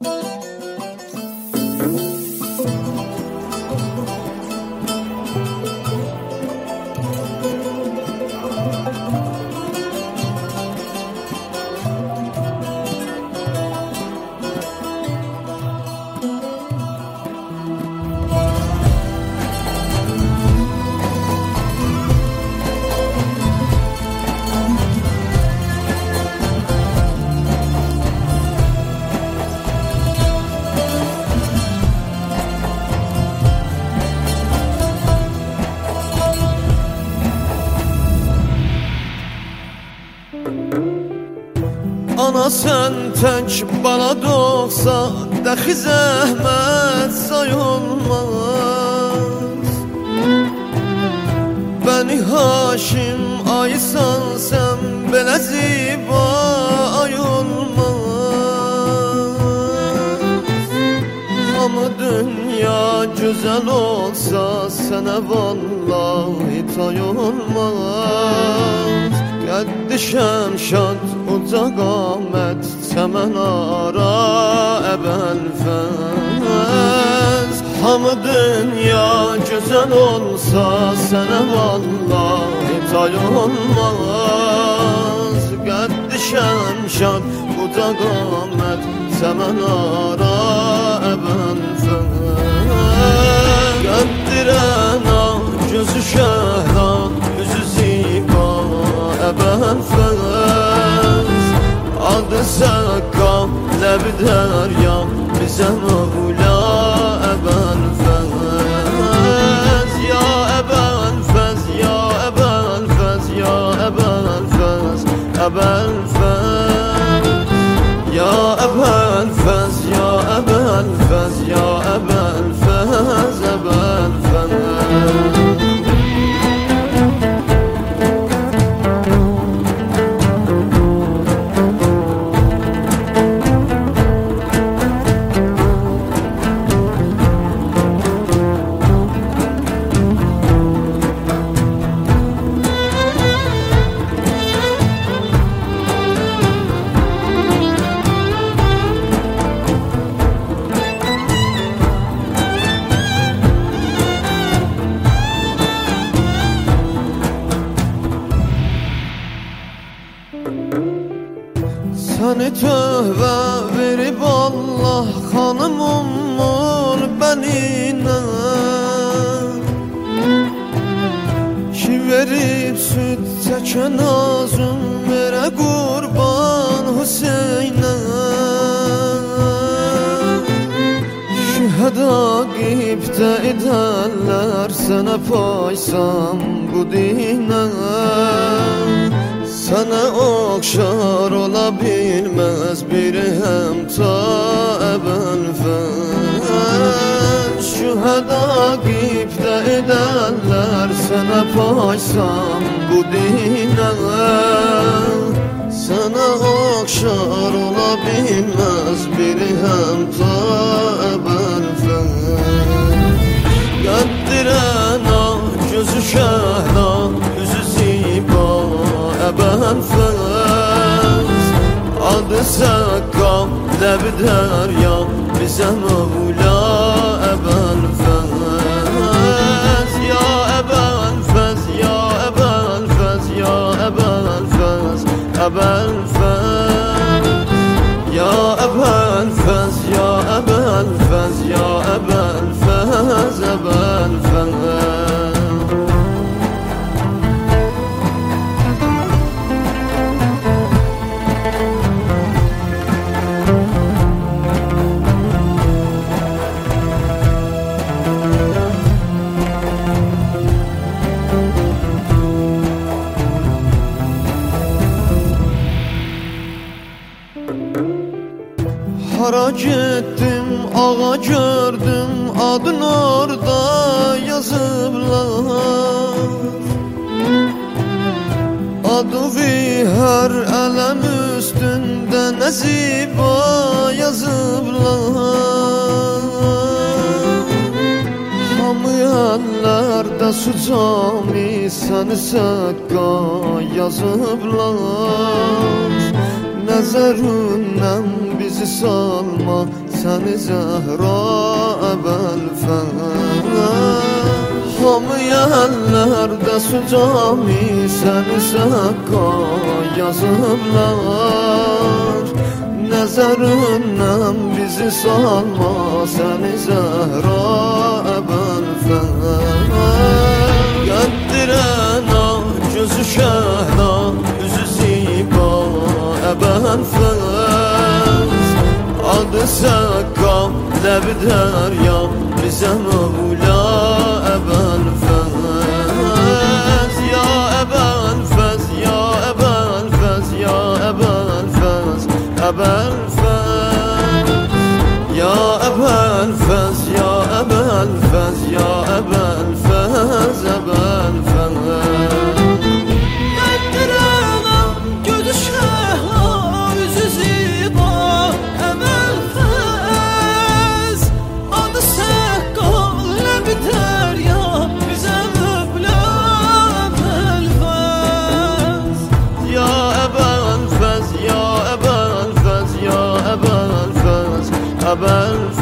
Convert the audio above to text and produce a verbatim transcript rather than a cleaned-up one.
Ana sen tək bana doğsa dəxi zəhmət sayılmaz. Bəni Haşim aysan sən belə ziba ay olmaz. Hamı dünya gözəl olsa sənə vallahi tay olmaz. Qəddi şəmşad uca qamət çəmən ara əbəlfəz. Hamı dünya gözəl olsa sənə vallahi tay olmaz. Qəddi şəmşad uca qamət çəmən ara əbəlfəz. Qəddirəna gözü şəhran üzü ziba əbəlfəz. Adı Səqqam ləbi dərya bizə Mövla əbəlfəz. Ya əbəlfəz, ya əbəlfəz, ya əbəlfəz, əbəlfəz. Ya əbəlfəz, ya əbəlfəz, ya əbəlfəz, əbəlfəz. Səni tövbə verib Allah xanımım ol bəninə. Ki verib süd çəkən azım verə qurban Hüseynə. Şühəda qibdə edərlər sənə paysam bu dinə. Sana oxşar ola bilməz biri həmta əbəlfəz. Şühəda qibdə edərlər sənə paysam bu dinə. Sana oxşar ola bilməz biri həmta əbəlfəz. Qəddirəna gözü şəhran üzü ziba əbəlfəz. Adı Səqqam ləbi dərya bizə Mövla əbəlfəz. Ya əbəlfəz, ya əbəlfəz, ya əbəlfəz, əbəlfəz. Ya əbəlfəz, ya əbəlfəz, ya əbəlfəz, əbəlfəz. Hara getdim, ağa gördüm, adın orada yazıblar. Adı hər ələm üstündə nəziba yazıblar. Hamı əllərdə su cami səni Səqqa yazıblar. Nəzərindən bizi salma, səni Zəhra əbəlfəz. Hamı yerlərdə su cami, səni Səqqa yazıblar. Nəzərindən bizi salma, səni Zəhra əbəlfəz. Qəddirəna, gözü şəhna, üzü ziba əbəlfəz. Adı Səqqa, ləbi dərya, bizə Mövla əbəlfəz. Ya əbəlfəz, ya əbəlfəz, ya əbəlfəz, əbəlfəz. Ya əbəlfəz, ya əbəlfəz, ya əbəlfəz, əbəlfəz. Qəddirəna, gözü şəhna, üzü ziba əbəlfəz. Adı Səqqa, ləbi dərya, bizə Mövla əbəlfəz. Ya əbəlfəz, ya əbəlfəz, ya əbəlfəz, əbəlfəz.